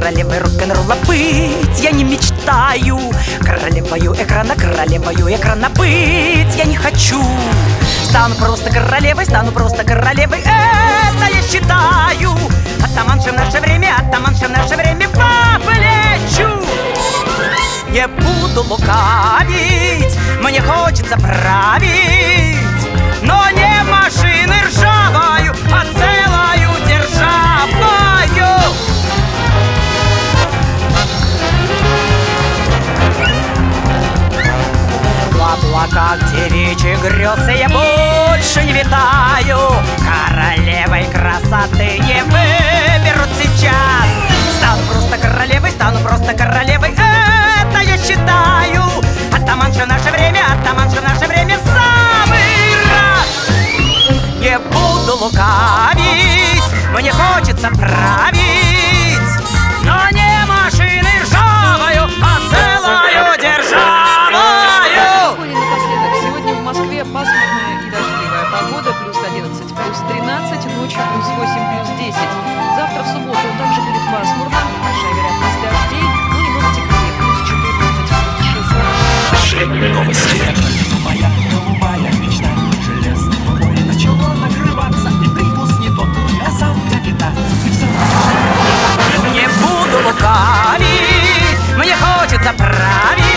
королевой рок-н-ролла быть я не мечтаю. Королевою экрана быть я не хочу. Стану просто королевой, это я считаю. Атаманша в наше время по плечу. Не буду лукавить, мне хочется править, но не машины ржавою, а целою державою. В облаках девичьих грез я больше не витаю. Королевой красоты не выберут сейчас. Стану просто королевой, это я считаю. Атаманша в наше время в самый раз. Не буду лукавить, мне хочется править, но не машины ржавою, а целою державою. Напоследок, сегодня в Москве пасмурная и дождливая погода, плюс 11, плюс 13, ночью плюс 8, плюс 10. Завтра в субботу также будет пасмурно, большая вероятность дождей, но немного теплее, плюс 14, плюс 16. Последние новости. Моя голубая мечта, железной рукой начало накрываться, и прикус не тот, я сам капитан. Не буду лукавить, мне хочется править.